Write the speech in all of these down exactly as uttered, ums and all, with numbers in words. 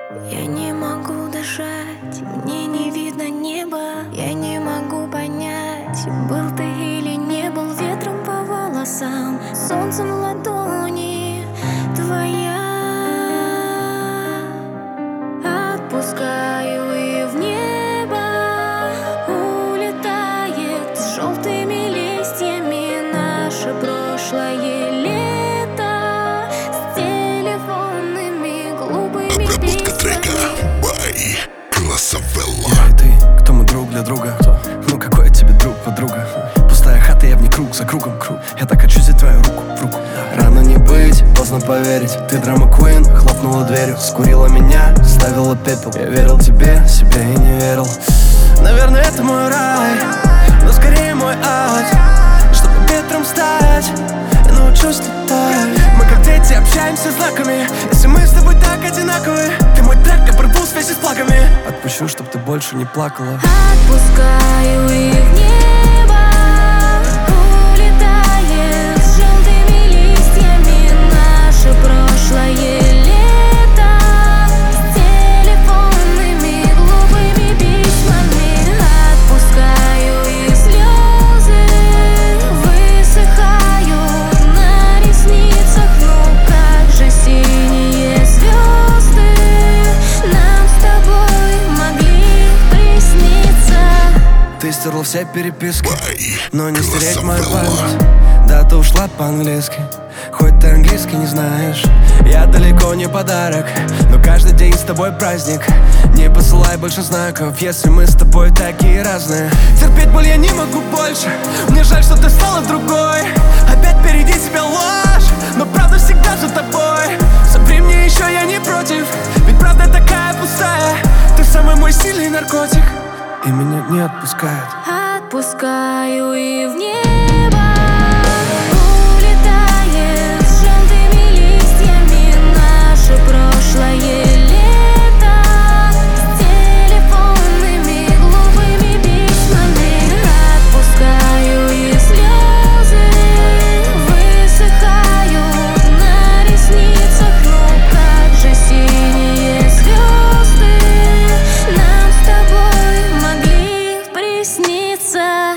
Я не могу дышать, мне не видно неба. Я не могу понять, был ты или не был. Ветром по волосам, солнцем в ладони твоя. Отпускаю и в небо улетает с желтыми листьями наше прошлое лето с телефонными глупыми письмами. Я и ты, кто мы друг для друга? Кто? Ну какой я тебе друг, подруга? Пустая хата, я в ней круг за кругом, круг. Я так хочу взять твою руку в руку. Рано не быть, поздно поверить. Ты драма квин, хлопнула дверью, скурила меня, ставила пепел. Я верил тебе, себе и не верил. Наверное, это мой рай, но скорее мой ад. Чтобы ветром стать, я научусь летать. Мы как дети общаемся знаками. Если мы с тобой так одинаковы, ты мой трек, я порву связи с флагами. Отпущу, чтоб ты больше не плакала. Отпускаю и в небо улетает с желтыми листьями наше прошлое лето с телефонными глупыми письмами. Отпускаю и слезы высыхают на ресницах. Ну как же синие звезды нам с тобой могли присниться. Ты стерла все переписки, но не стереть мою память. Да, ты ушла по-английски, хоть ты английский не знаешь. Я далеко не подарок, но каждый день с тобой праздник. Не посылай больше знаков, если мы с тобой такие разные. Терпеть боль я не могу больше, мне жаль, что ты стала другой. Опять впереди тебя ложь, но правда всегда за тобой. Соври мне еще, я не против, ведь правда такая пустая. Ты самый мой сильный наркотик, и меня не отпускает. Отпускаю и в небо улетает с желтыми листьями наше прошлое лето с телефонными глупыми письмами. Отпускаю и слезы высыхают на ресницах. Ну как же синие звезды нам с тобой могли присниться.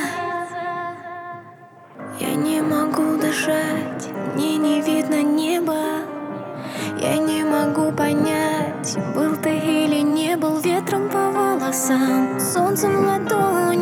Я не могу дышать, мне не видно неба. Я не могу понять, был ты или не был. Ветром по волосам, солнцем в ладони